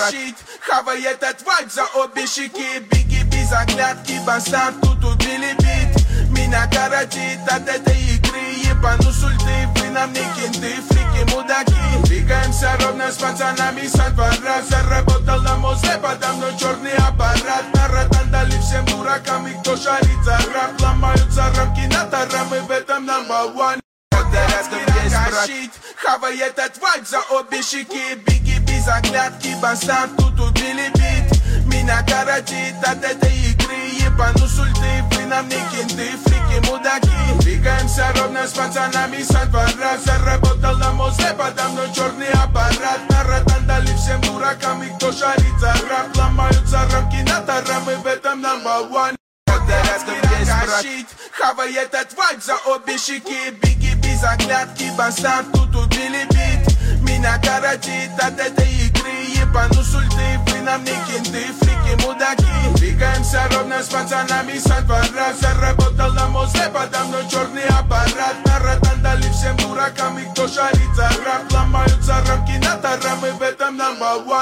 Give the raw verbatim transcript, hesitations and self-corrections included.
тащить. Хавай этот вайб за обе щеки. Беги без оглядки, бастан тут убили бит. Меня коротит от этой игры. Ебану с ульты, вы нам не кенты, фрики, мудаки. Двигаемся ровно с пацанами со двора. Заработал на мозге, подо мной черный аппарат. Народ дали всем дуракам, и кто шарит за рэп. Ломаются рамки на тара, мы в этом number one. Хавай этот вайб за обе щеки. Беги без оглядки, бастан тут убили бит. Меня коротит от этой игры. Ебану с ульты, вы нам не кенты, фрики, мудаки. Двигаемся ровно с пацанами со двора. Заработал на мозге, подо мной черный аппарат. Народ дали всем дуракам, и кто шарит за рэп. Ломаются рамки на тара, мы в этом number one. Хавай этот вайб за обе щеки. Беги без оглядки, бастан тут убили бит. Меня коротит от этой игры. Ебану с ульты, вы нам не кенты, фрики, мудаки. Двигаемся ровно с пацанами со двора. Заработал на мозге, подо мной черный аппарат. Народ дали всем дуракам, и кто шарит за рэп. Ломаются рамки на тара, мы в этом number one.